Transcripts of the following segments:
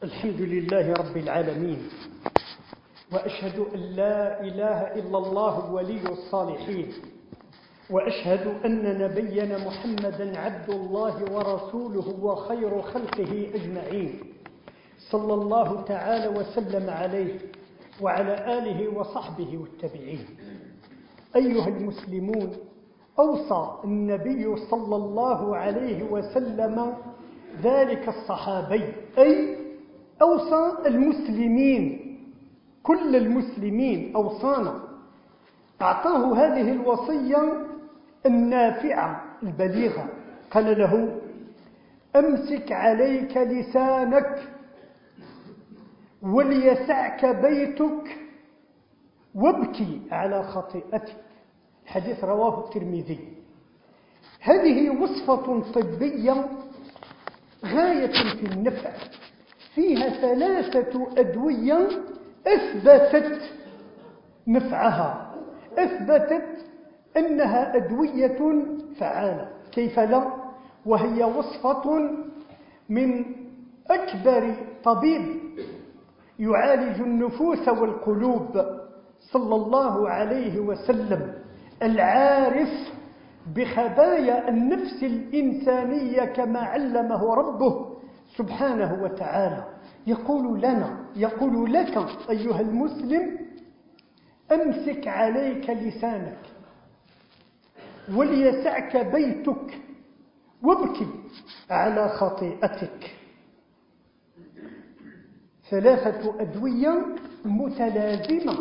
الحمد لله رب العالمين، وأشهد أن لا إله إلا الله ولي الصالحين، وأشهد أن نبينا محمدا عبد الله ورسوله وخير خلقه أجمعين، صلى الله تعالى وسلم عليه وعلى آله وصحبه والتابعين. أيها المسلمون، أوصى النبي صلى الله عليه وسلم ذلك الصحابي، أي أوصى المسلمين، كل المسلمين أوصانا، أعطاه هذه الوصية النافعة البليغة. قال له: أمسك عليك لسانك وليسعك بيتك وابكي على خطيئتك. الحديث رواه الترمذي. هذه وصفة طبية غاية في النفع، فيها 3 أدوية أثبتت نفعها، أثبتت أنها أدوية فعالة، كيف لا؟ وهي وصفة من أكبر طبيب يعالج النفوس والقلوب صلى الله عليه وسلم، العارف بخبايا النفس الإنسانية كما علمه ربه سبحانه وتعالى. يقول لك أيها المسلم: أمسك عليك لسانك وليسعك بيتك وابكي على خطيئتك. 3 أدوية متلازمة،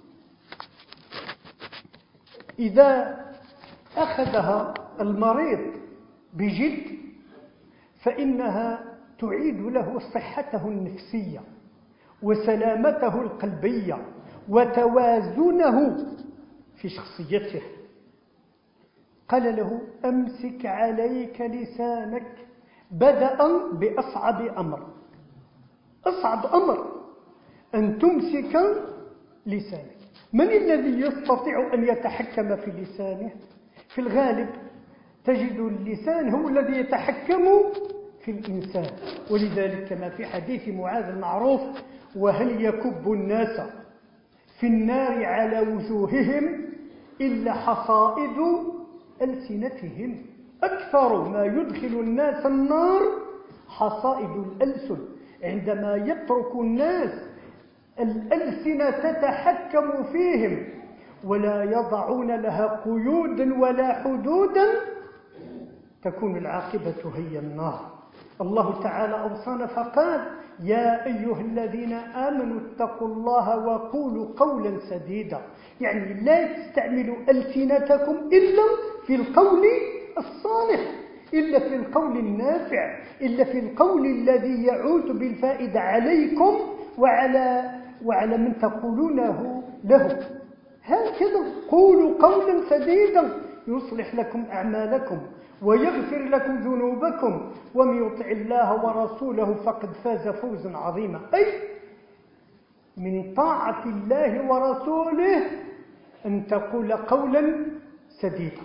إذا أخذها المريض بجد فإنها تعيد له صحته النفسية وسلامته القلبية وتوازنه في شخصيته. قال له: أمسك عليك لسانك، بدأ بأصعب أمر. أصعب أمر أن تمسك لسانك. من الذي يستطيع أن يتحكم في لسانه؟ في الغالب تجد اللسان هو الذي يتحكم في الإنسان، ولذلك كما في حديث معاذ المعروف: وهل يكب الناس في النار على وجوههم إلا حصائد ألسنتهم. أكثر ما يدخل الناس النار حصائد الألسن، عندما يترك الناس الألسنة تتحكم فيهم ولا يضعون لها قيودا ولا حدودا، تكون العاقبة هي النار. الله تعالى أوصانا فقال: يا أيها الذين آمنوا اتقوا الله وقولوا قولا سديدا. يعني لا تستعملوا ألسنتكم إلا في القول الصالح، إلا في القول النافع، إلا في القول الذي يعود بالفائدة عليكم وعلى من تقولونه له. هكذا قولوا قولا سديدا يصلح لكم أعمالكم ويغفر لكم ذنوبكم، ومن يطع الله ورسوله فقد فاز فوزا عظيما. أي من طاعة الله ورسوله أن تقول قولا سديدا.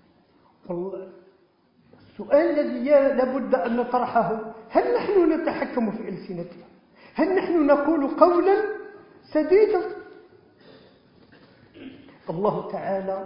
السؤال الذي لابد أن نطرحه: هل نحن نتحكم في ألسنتنا؟ هل نحن نقول قولا سديدا؟ الله تعالى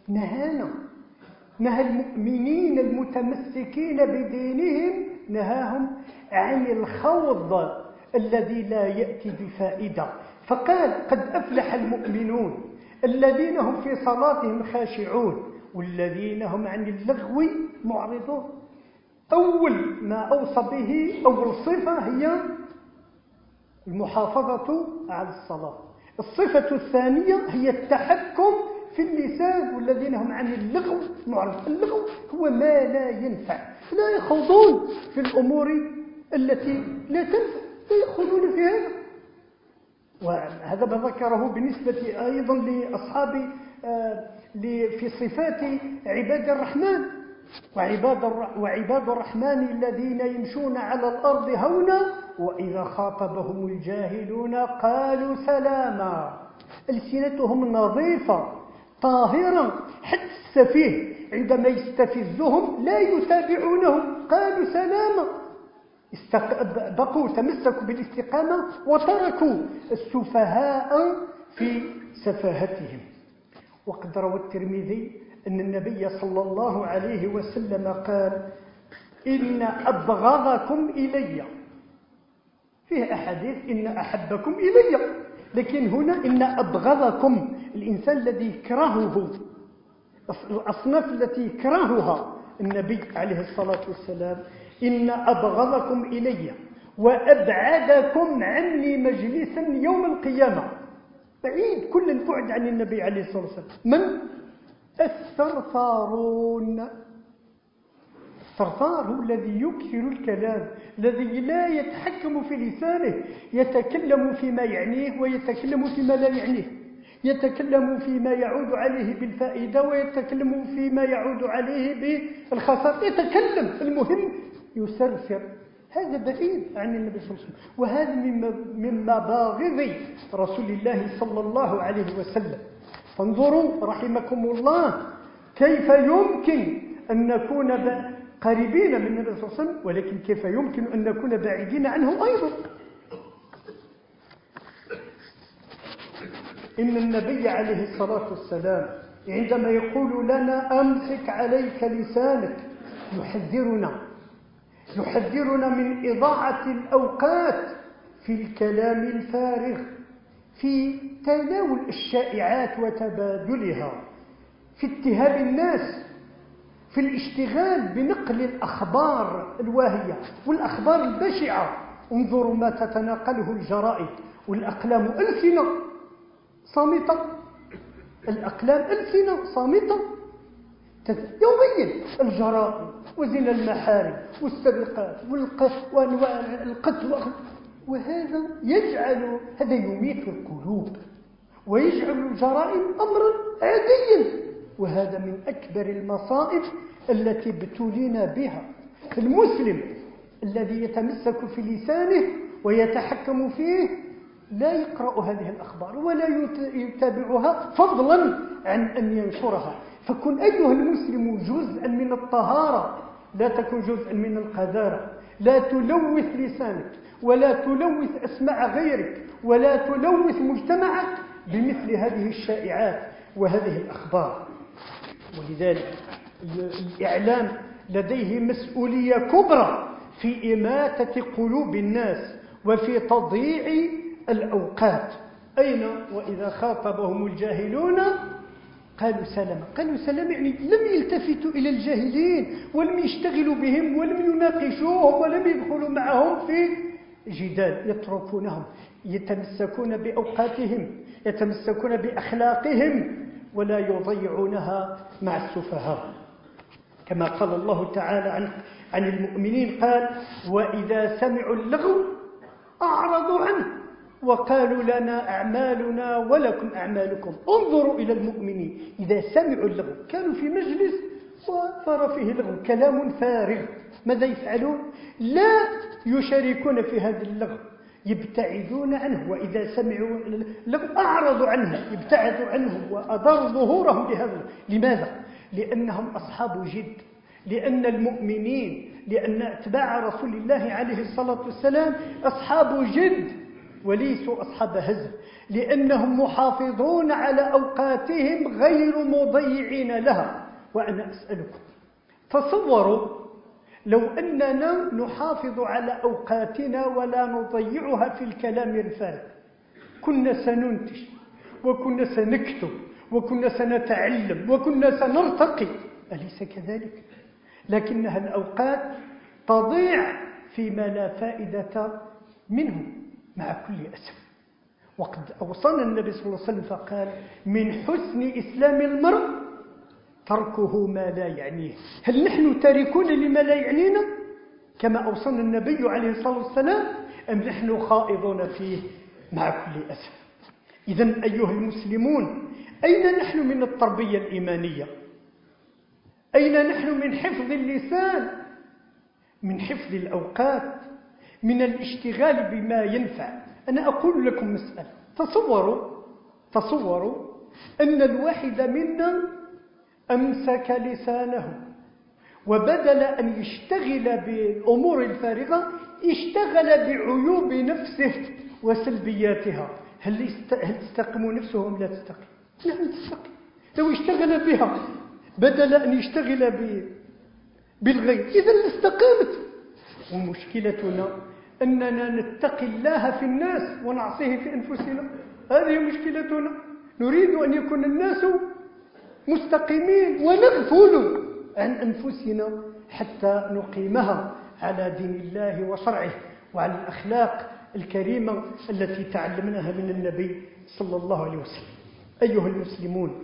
نهى المؤمنين المتمسكين بدينهم، نهاهم عن الخوض الذي لا يأتي بفائدة، فقال: قد أفلح المؤمنون الذين هم في صلاتهم خاشعون والذين هم عن اللغو معرضون. أول ما أوصى به، أول صفة هي المحافظة على الصلاة. الصفة الثانية هي التحكم في اللسان، والذين هم عن اللغو معرضون. اللغو هو ما لا ينفع، لا يخوضون في الأمور التي لا تنفع، لا يخوضون في هذا. وهذا ما ذكره بالنسبة أيضا لأصحاب في صفات عباد الرحمن: وعباد الرحمن الذين يمشون على الأرض هونا وإذا خاطبهم الجاهلون قالوا سلاما. ألسنتهم نظيفة طاهرة، حتى السفيه عندما يستفزهم لا يتابعونهم، قالوا سلاما. بقوا تمسكوا بالاستقامة وتركوا السفهاء في سفاهتهم. وقد روى الترمذي أن النبي صلى الله عليه وسلم قال: إن أبغضكم إلي، فيه أحاديث إن أحبكم إلي، لكن هنا إن أبغضكم، الإنسان الذي يكرهه، الأصناف التي يكرهها النبي عليه الصلاة والسلام، إن أبغضكم إلي وأبعدكم عني مجلسا يوم القيامة، بعيد كل البعد عن النبي عليه الصلاة والسلام، من؟ الثرثارون. الثرثار هو الذي يكثر الكلام، الذي لا يتحكم في لسانه، يتكلم فيما يعنيه ويتكلم فيما لا يعنيه، يتكلم فيما يعود عليه بالفائدة ويتكلم فيما يعود عليه بالخسارة، يتكلم، المهم يسرسر. هذا بعيد عن النبي صلى الله عليه وسلم، وهذا من مباغض رسول الله صلى الله عليه وسلم. فانظروا رحمكم الله كيف يمكن أن نكون قريبين من النبي صلى الله عليه وسلم، ولكن كيف يمكن أن نكون بعيدين عنه أيضا. إن النبي عليه الصلاة والسلام عندما يقول لنا أمسك عليك لسانك يحذرنا من إضاعة الأوقات في الكلام الفارغ، في تناول الشائعات وتبادلها، في اتهام الناس، في الاشتغال بنقل الأخبار الواهية والأخبار البشعة. انظروا ما تتناقله الجرائد والأقلام ألسنة صامتة، الأقلام ألسنة صامتة يوميا، الجرائد وزنا المحارم والسرقات وأنواع القتل، وهذا هذا يميت القلوب ويجعل الجرائم أمرا عاديا، وهذا من أكبر المصائب التي ابتلينا بها. المسلم الذي يتمسك في لسانه ويتحكم فيه لا يقرأ هذه الأخبار ولا يتابعها فضلا عن أن ينشرها. فكن أيها المسلم جزءا من الطهارة، لا تكن جزءا من القذارة. لا تلوث لسانك ولا تلوث أسماع غيرك ولا تلوث مجتمعك بمثل هذه الشائعات وهذه الأخبار. ولذلك الإعلام لديه مسؤولية كبرى في إماتة قلوب الناس وفي تضييع الأوقات. أين وإذا خاطبهم الجاهلون قالوا سلام، يعني لم يلتفتوا إلى الجاهلين ولم يشتغلوا بهم ولم يناقشوهم ولم يدخلوا معهم في جدال، يتركونهم، يتمسكون بأوقاتهم، يتمسكون بأخلاقهم ولا يضيعونها مع السفهاء. كما قال الله تعالى عن المؤمنين، قال: وإذا سمعوا اللغو أعرضوا عنه وقالوا لنا أعمالنا ولكم أعمالكم. انظروا إلى المؤمنين إذا سمعوا اللغو، كانوا في مجلس وصار فيه لغو، كلام فارغ، ماذا يفعلون؟ لا يشاركون في هذا اللغو، يبتعدون عنه. وإذا سمعوا اللغو أعرضوا عنه، يبتعدوا عنه وأداروا ظهورهم بهذا. لماذا؟ لأنهم أصحاب جد، لأن المؤمنين، لأن أتباع رسول الله عليه الصلاة والسلام أصحاب جد وليسوا أصحاب هزل، لأنهم محافظون على أوقاتهم غير مضيعين لها. وأنا أسألكم، تصوروا لو أننا نحافظ على أوقاتنا ولا نضيعها في الكلام الفارغ، كنا سننتج وكنا سنكتب وكنا سنتعلم وكنا سنرتقي، أليس كذلك؟ لكنها الأوقات تضيع فيما لا فائدة منه مع كل أسف. وقد أوصانا النبي صلى الله عليه وسلم فقال: من حسن إسلام المرء تركه ما لا يعنيه. هل نحن تاركون لما لا يعنينا كما أوصانا النبي عليه الصلاة والسلام، أم نحن خائضون فيه مع كل أسف؟ إذن أيها المسلمون، أين نحن من التربية الإيمانية؟ أين نحن من حفظ اللسان، من حفظ الأوقات، من الاشتغال بما ينفع؟ أنا أقول لكم مسألة، تصوروا أن الواحد منا أمسك لسانه وبدل أن يشتغل بالأمور الفارغة اشتغل بعيوب نفسه وسلبياتها. هل تستقم نفسه أم لا تستقم؟ نعم تستقم لو اشتغل بها بدل أن يشتغل بالغير، إذا استقامت. ومشكلتنا أننا نتقي الله في الناس ونعصيه في أنفسنا، هذه مشكلتنا. نريد أن يكون الناس مستقيمين ونغفل عن أنفسنا حتى نقيمها على دين الله وشرعه وعلى الأخلاق الكريمة التي تعلمناها من النبي صلى الله عليه وسلم. أيها المسلمون،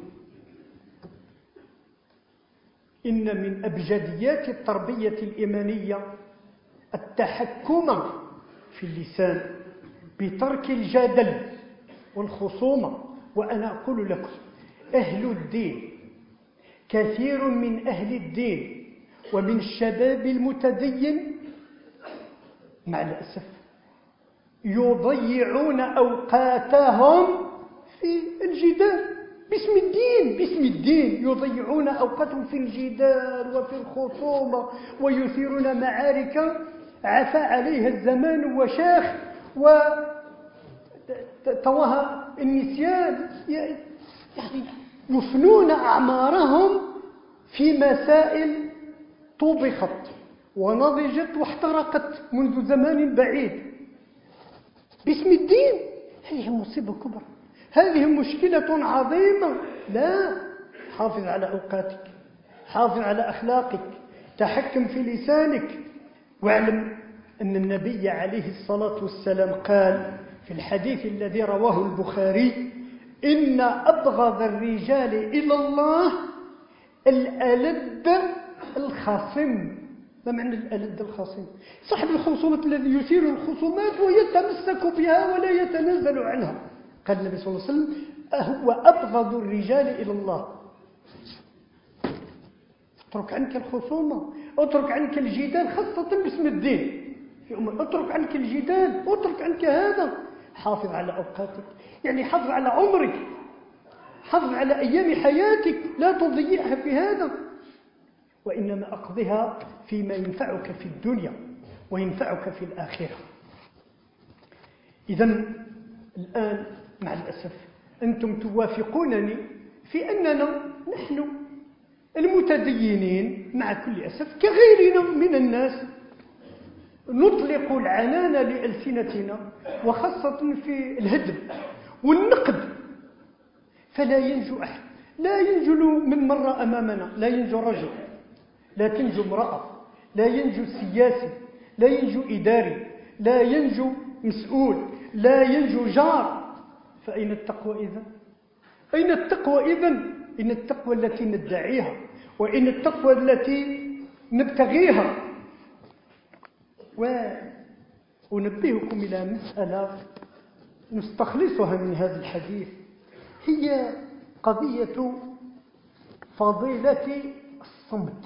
إن من أبجديات التربية الإيمانية التحكم في اللسان بترك الجدل والخصومة. وأنا أقول لكم أهل الدين، كثير من أهل الدين ومن الشباب المتدين مع الأسف يضيعون أوقاتهم في الجدال باسم الدين يضيعون أوقاتهم في الجدال وفي الخصومة ويثيرون معارك عفى عليها الزمان وشاخ وطواها النسيان، يعني يفنون أعمارهم في مسائل طبخت ونضجت واحترقت منذ زمان بعيد باسم الدين. هذه مصيبة كبرى، هذه مشكلة عظيمة. لا، حافظ على أوقاتك، حافظ على أخلاقك، تحكم في لسانك، واعلم أن النبي عليه الصلاة والسلام قال في الحديث الذي رواه البخاري: إن أبغض الرجال إلى الله الألد الخصم. ما معنى الألد الخصم؟ صاحب الخصومة الذي يثير الخصومات ويتمسك بها ولا يتنازل عنها. قال النبي صلى الله عليه وسلم: هو أبغض الرجال إلى الله. اترك عنك الخصومة، اترك عنك الجدال، خاصة باسم الدين. اترك عنك الجدال، اترك عنك هذا. حافظ على أوقاتك، يعني حافظ على عمرك، حافظ على أيام حياتك، لا تضيعها في هذا، وإنما أقضها فيما ينفعك في الدنيا وينفعك في الآخرة. إذن الآن مع الأسف أنتم توافقونني في أننا نحن المتدينين مع كل أسف كغيرنا من الناس نطلق العنان لألسنتنا، وخاصة في الهدم والنقد، فلا ينجو أحد. لا ينجو من مر أمامنا، لا ينجو رجل، لا تنجو امرأة، لا ينجو سياسي، لا ينجو إداري، لا ينجو مسؤول، لا ينجو جار. فأين التقوى إذن؟ أين التقوى إذن؟ إن التقوى التي ندعيها، وإن التقوى التي نبتغيها. وأنبهكم إلى مسألة نستخلصها من هذا الحديث، هي قضية فضيلة الصمت.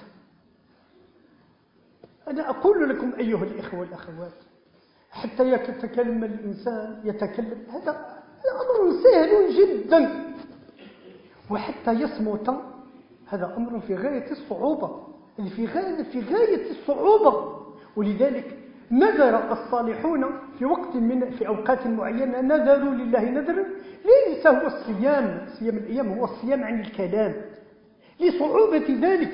أنا أقول لكم أيها الإخوة والأخوات، حتى يتكلم الإنسان يتكلم، هذا أمر سهل جدا، وحتى يصمت هذا أمر في غاية الصعوبة، في غاية الصعوبة. ولذلك نذر الصالحون في أوقات معينة، نذروا لله نذرا ليس هو صيام الأيام، هو الصيام عن الكلام لصعوبة ذلك.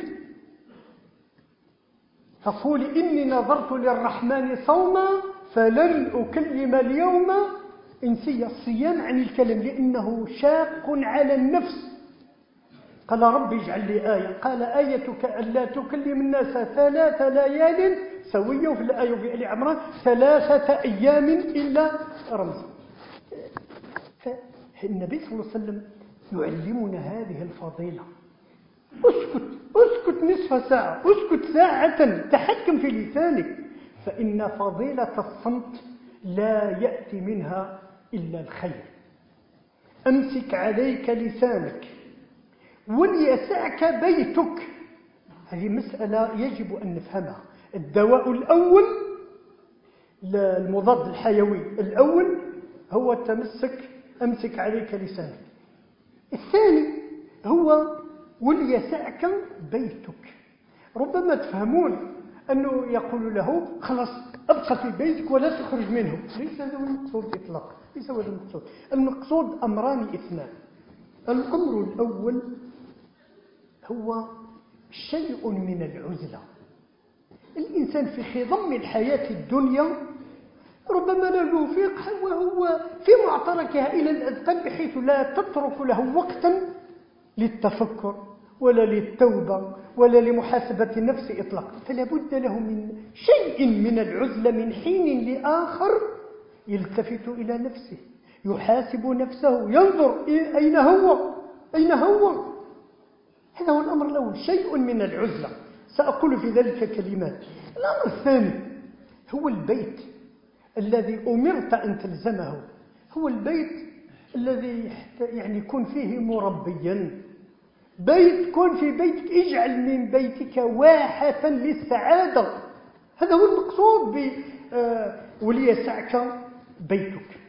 فقول إني نذرت للرحمن صوما فلن أكلم اليوم إنسيا. الصيام عن الكلام لأنه شاق على النفس. قال رب اجعل لي آية، قال آيتك ألا تكلم الناس 3 ليال سوية، وفي الآية في آل عمران 3 أيام إلا رمزا. فالنبي صلى الله عليه وسلم يعلمنا هذه الفضيلة. اسكت نصف ساعة، اسكت ساعة، تحكم في لسانك، فإن فضيلة الصمت لا يأتي منها إلا الخير. أمسك عليك لسانك وليسعك بيتك. هذه مسألة يجب أن نفهمها. الدواء الأول، المضاد الحيوي الأول هو أمسك عليك لسانك. الثاني هو وليسعك بيتك. ربما تفهمون أنه يقول له خلاص أبقى في بيتك ولا تخرج منه. ليس هذا هو المقصود إطلاقا، ليس هذا المقصود. المقصود أمران اثنان. الأمر الأول هو شيء من العزلة. الإنسان في خضم الحياة الدنيا ربما لا يوفق وهو في معتركها إلى الأذقان، بحيث لا تترك له وقتا للتفكر ولا للتوبة ولا لمحاسبة النفس إطلاقا. فلا بد له من شيء من العزلة، من حين لآخر يلتفت إلى نفسه، يحاسب نفسه، ينظر أين هو، أين هو. هذا هو الأمر الأول، شيء من العزلة. سأقول في ذلك كلمات. الأمر الثاني هو البيت الذي أمرت أن تلزمه، هو البيت الذي يعني يكون فيه مربيا. بيت، كن في بيتك، اجعل من بيتك واحة للسعادة. هذا هو المقصود وليسعك بيتك.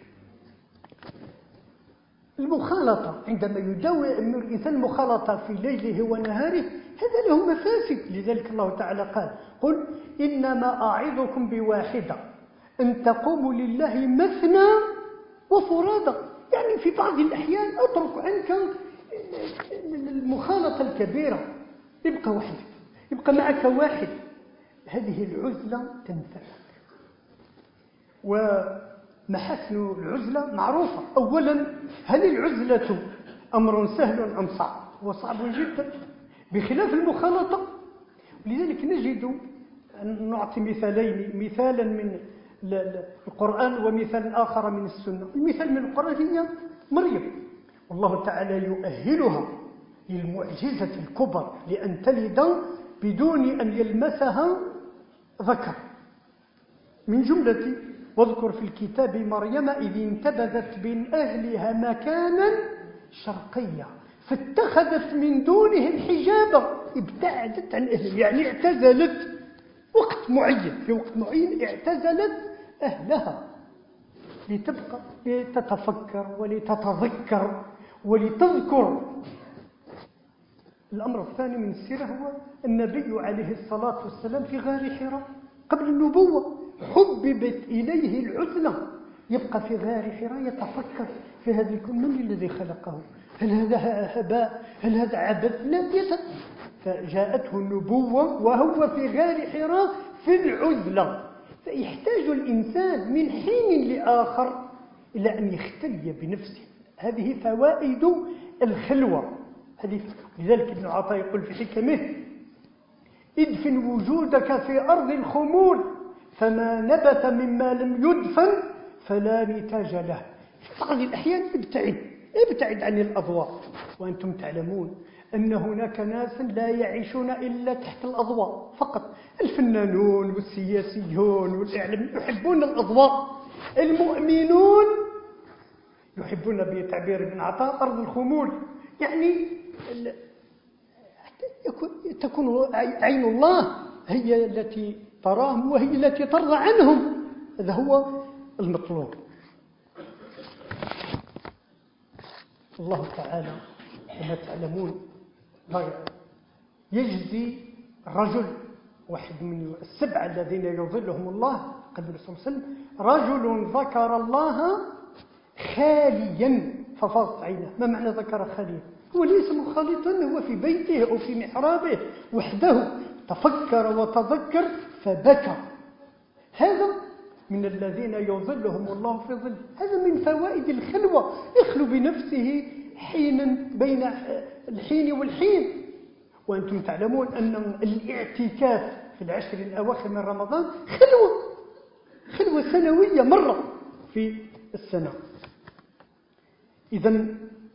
المخالطة، عندما يداوم الإنسان المخالطة في ليله ونهاره، هذا له مفاسد. لذلك الله تعالى قال: قل إنما أعظكم بواحدة أن تقوموا لله مثنى وفرادى. يعني في بعض الأحيان أترك عنك المخالطة الكبيرة، يبقى وحدك، يبقى معك واحد. هذه العزلة تنفعك. ومحاسن العزلة معروفة. أولا، هل العزلة أمر سهل أم صعب؟ هو صعب جدا بخلاف المخالطة. ولذلك نجد أن نعطي مثالين، مثالا من القرآن ومثال آخر من السنة. المثال من القرآن هي مريم، والله تعالى يؤهلها للمعجزة الكبرى لأن تلد بدون أن يلمسها ذكر. من جملة: واذكر في الكتاب مريم إذ انتبذت من أهلها مكانا شرقيا فاتخذت من دونهم حجابا. ابتعدت عن أهلها، يعني اعتزلت وقت معين، في وقت معين اعتزلت أهلها لتبقى لتتفكر ولتتذكر ولتذكر. الأمر الثاني من السيرة هو النبي عليه الصلاة والسلام في غار حراء قبل النبوة، حببت إليه العزلة، يبقى في غار حراء يتفكر في هذا الكون، من الذي خلقه؟ هل هذا هباء؟ هل هذا عبث؟ لا، فجاءته النبوة وهو في غار حراء في العزلة. فيحتاج الإنسان من حين لآخر إلى أن يختلي بنفسه. هذه فوائد الخلوة. لذلك ابن عطاء يقول في حكمه: ادفن وجودك في أرض الخمول فما نبت مما لم يدفن فلا نتاج له. في بعض الأحيان ابتعد عن الأضواء. وأنتم تعلمون أن هناك ناس لا يعيشون إلا تحت الأضواء فقط. الفنانون والسياسيون والإعلام يحبون الأضواء. المؤمنون يحبون بتعبير ابن عطاء أرض الخمول، يعني تكون عين الله هي التي تراهم وهي التي ترضى عنهم. هذا هو المطلوب. الله تعالى كما تعلمون يجزي الرجل، واحد من السبعة الذين يظلهم الله قبل الرسول صلى الله عليه وسلم: رجل ذكر الله خاليا ففاضت عينه. ما معنى ذكر خاليا؟ هو ليس مخالطا، هو في بيته أو في محرابه وحده، تفكر وتذكر فبكى. هذا من الذين يظلهم الله في ظل. هذا من فوائد الخلوة، يخلو بنفسه حينا بين الحين والحين. وأنتم تعلمون أن الاعتكاف في العشر الأواخر من رمضان خلوة سنوية مرة في السنة. إذن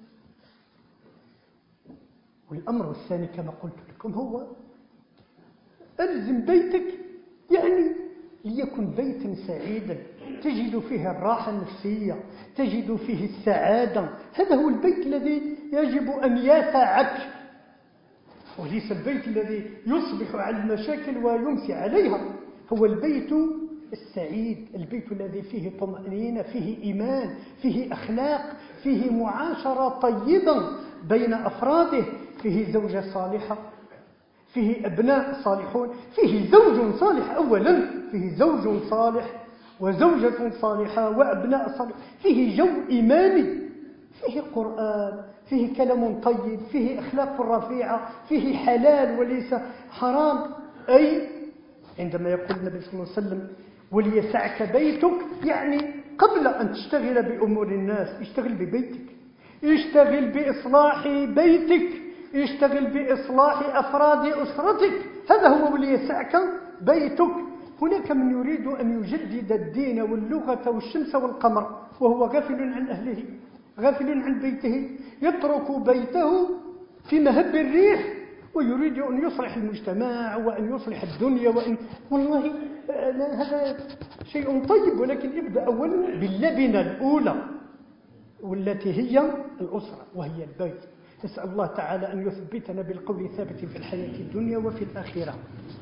والأمر الثاني كما قلت لكم هو ألزم بيتك، يعني ليكن بيتا سعيدا تجد فيه الراحة النفسية، تجد فيه السعادة. هذا هو البيت الذي يجب أن يسعك، وليس البيت الذي يصبح على المشاكل ويمسي عليها. هو البيت السعيد، البيت الذي فيه طمأنينة، فيه إيمان، فيه أخلاق، فيه معاشرة طيبة بين أفراده، فيه زوجة صالحة، فيه أبناء صالحون، فيه زوج صالح أولا، فيه زوج صالح وزوجة صالحة وأبناء صالح، فيه جو إيماني، فيه قرآن، فيه كلام طيب، فيه أخلاق رفيعة، فيه حلال وليس حرام. أي عندما يقول النبي صلى الله عليه وسلم وليسعك بيتك، يعني قبل أن تشتغل بأمور الناس اشتغل ببيتك، اشتغل بإصلاح بيتك، اشتغل بإصلاح أفراد أسرتك، هذا هو وليسعك بيتك. هناك من يريد أن يجدد الدين واللغة والشمس والقمر وهو غافل عن أهله، غافل عن بيته، يترك بيته في مهب الريح ويريد أن يصلح المجتمع وأن يصلح الدنيا والله هذا شيء طيب، ولكن ابدأ أولا باللبنة الأولى والتي هي الأسرة وهي البيت. نسأل الله تعالى أن يثبتنا بالقول الثابت في الحياة الدنيا وفي الآخرة.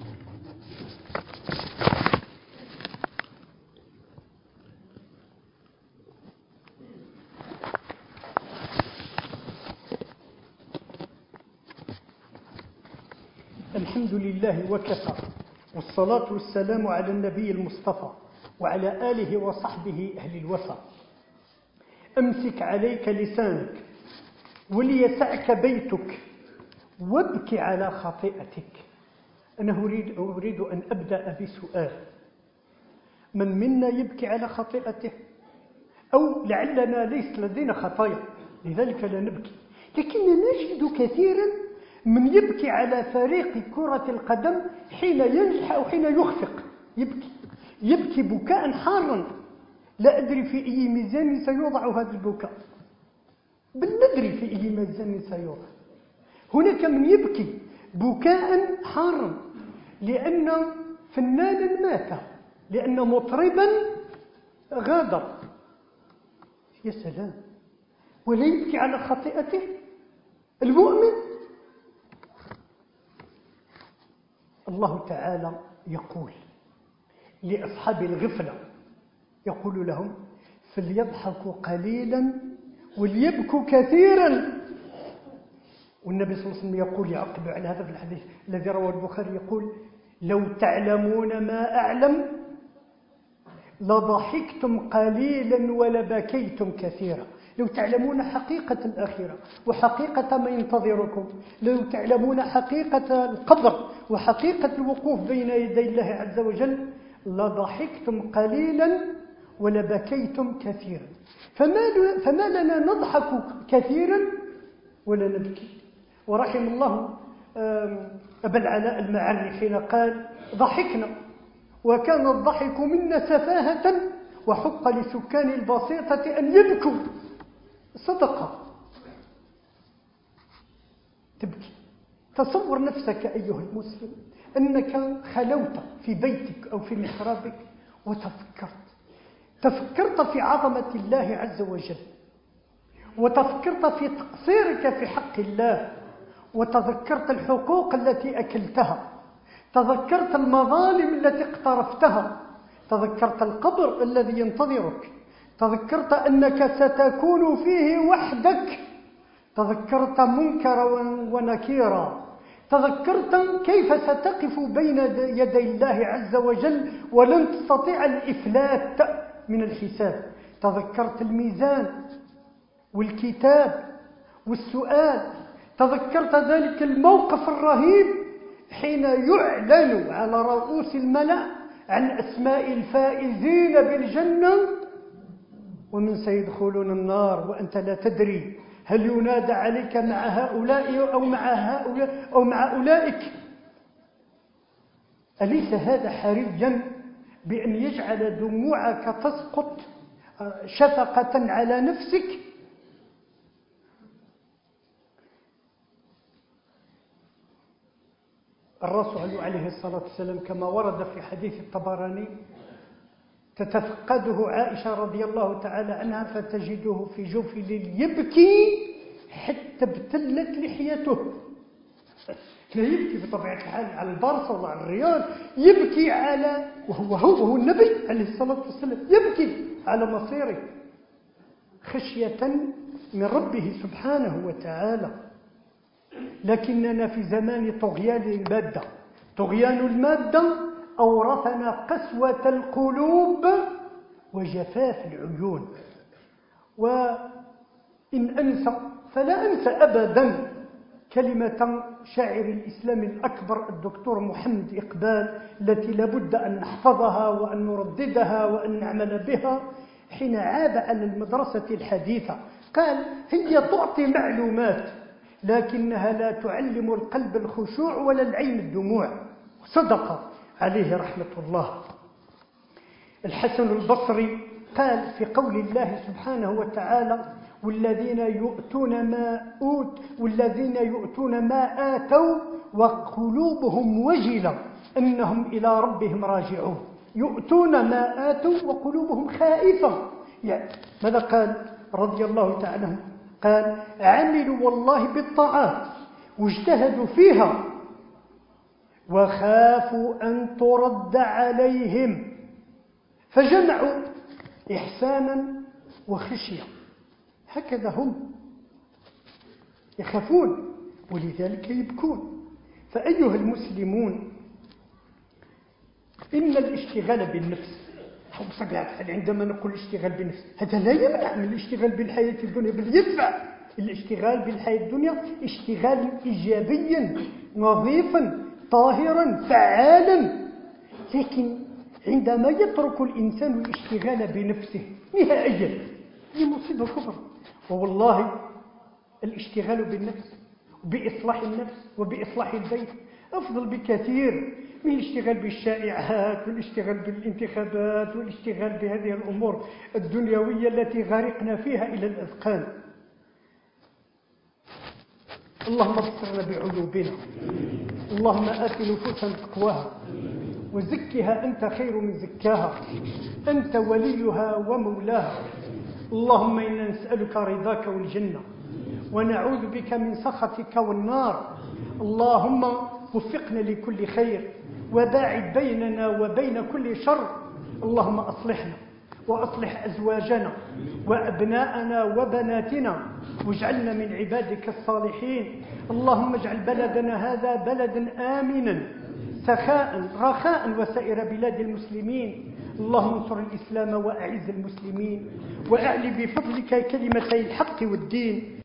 الحمد لله وكفى، والصلاة والسلام على النبي المصطفى وعلى آله وصحبه أهل الوفا. أمسك عليك لسانك وليسعك بيتك وابكي على خطيئتك. أنا أريد أن أبدأ بسؤال: من منا يبكي على خطيئته؟ أو لعلنا ليس لدينا خطايا لذلك لا نبكي، لكننا نجد كثيرا من يبكي على فريق كرة القدم حين ينجح أو حين يخفق، يبكي بكاء حارا، لا أدري في أي ميزان سيوضع هذا البكاء، بل ندري في أي ميزان سيوضع. هناك من يبكي بكاء حارا لأن فنانا مات، لأن مطربا غادر، يا سلام، ولا يبكي على خطيئته. المؤمن الله تعالى يقول لأصحاب الغفلة، يقول لهم: فليضحكوا قليلا وليبكوا كثيرا. والنبي صلى الله عليه وسلم يقول يعقب على هذا في الحديث الذي رواه البخاري، يقول: لو تعلمون ما أعلم لضحكتم قليلا ولبكيتم كثيرا. لو تعلمون حقيقة الآخرة وحقيقة ما ينتظركم، لو تعلمون حقيقة القبر وحقيقة الوقوف بين يدي الله عز وجل لضحكتم قليلا ولبكيتم كثيرا. فما لنا نضحك كثيرا ولا نبكي؟ ورحم الله أبا العلاء المعري حين قال: ضحكنا وكان الضحك منا سفاهة وحق لسكان البسيطة أن يبكوا. صدقة، تبكي. تصور نفسك أيها المسلم أنك خلوت في بيتك أو في محرابك تفكرت في عظمة الله عز وجل، وتفكرت في تقصيرك في حق الله، وتذكرت الحقوق التي أكلتها، تذكرت المظالم التي اقترفتها، تذكرت القبر الذي ينتظرك، تذكرت أنك ستكون فيه وحدك، تذكرت منكرا ونكيرا، تذكرت كيف ستقف بين يدي الله عز وجل ولن تستطيع الإفلات من الحساب، تذكرت الميزان والكتاب والسؤال، تذكرت ذلك الموقف الرهيب حين يعلن على رؤوس الملأ عن أسماء الفائزين بالجنة ومن سيدخلون النار وأنت لا تدري هل ينادى عليك مع هؤلاء أو مع أولئك. أليس هذا حريا بأن يجعل دموعك تسقط شفقة على نفسك؟ الرسول عليه الصلاة والسلام كما ورد في حديث الطبراني تتفقده عائشة رضي الله تعالى عنها فتجده في جوف الليل يبكي حتى ابتلت لحيته. لا يبكي بطبيعة الحال على البارصة ولا على الرياض، يبكي على وهو النبي عليه الصلاة والسلام يبكي على مصيره خشية من ربه سبحانه وتعالى. لكننا في زمان طغيان المادة. طغيان المادة أورثنا قسوة القلوب وجفاف العيون. وإن أنسى فلا أنسى أبدا كلمة شاعر الإسلام الأكبر الدكتور محمد إقبال التي لابد أن نحفظها وأن نرددها وأن نعمل بها حين عاب على المدرسة الحديثة. قال: هي تعطي معلومات لكنها لا تعلم القلب الخشوع ولا العين الدموع. صدق عليه رحمة الله. الحسن البصري قال في قول الله سبحانه وتعالى: والذين يؤتون ما آتوا وقلوبهم وجلة أنهم إلى ربهم راجعون. يؤتون ما آتوا وقلوبهم خائفة. يعني ماذا قال رضي الله تعالى عنه؟ قال: عملوا والله بالطاعات واجتهدوا فيها وخافوا أن ترد عليهم فجمعوا إحسانا وخشية. هكذا هم يخافون ولذلك يبكون. فأيها المسلمون، إن الاشتغال بالنفس، عندما نقول اشتغال بالنفس هذا لا يمنع من الاشتغال بالحياة الدنيا، بل يدفع. الاشتغال بالحياة الدنيا اشتغال إيجابيا نظيفا طاهرا فعالا. لكن عندما يترك الإنسان الاشتغال بنفسه نهائيا هي مصيبة كبرى. ووالله الاشتغال بالنفس وبإصلاح النفس وبإصلاح البيت أفضل بكثير من الاشتغال بالشائعات والاشتغال بالانتخابات والاشتغال بهذه الأمور الدنيوية التي غرقنا فيها إلى الأذقان. اللهم بصرنا بعيوبنا. اللهم آت نفوسنا تقواها وزكها أنت خير من زكاها، أنت وليها ومولاها. اللهم إنا نسألك رضاك والجنة ونعوذ بك من سخطك والنار. اللهم وفقنا لكل خير وباعد بيننا وبين كل شر. اللهم أصلحنا وأصلح أزواجنا وأبناءنا وبناتنا واجعلنا من عبادك الصالحين. اللهم اجعل بلدنا هذا بلدا آمنا سخاء رخاء وسائر بلاد المسلمين. اللهم انصر الإسلام وأعز المسلمين وأعلي بفضلك كلمتي الحق والدين.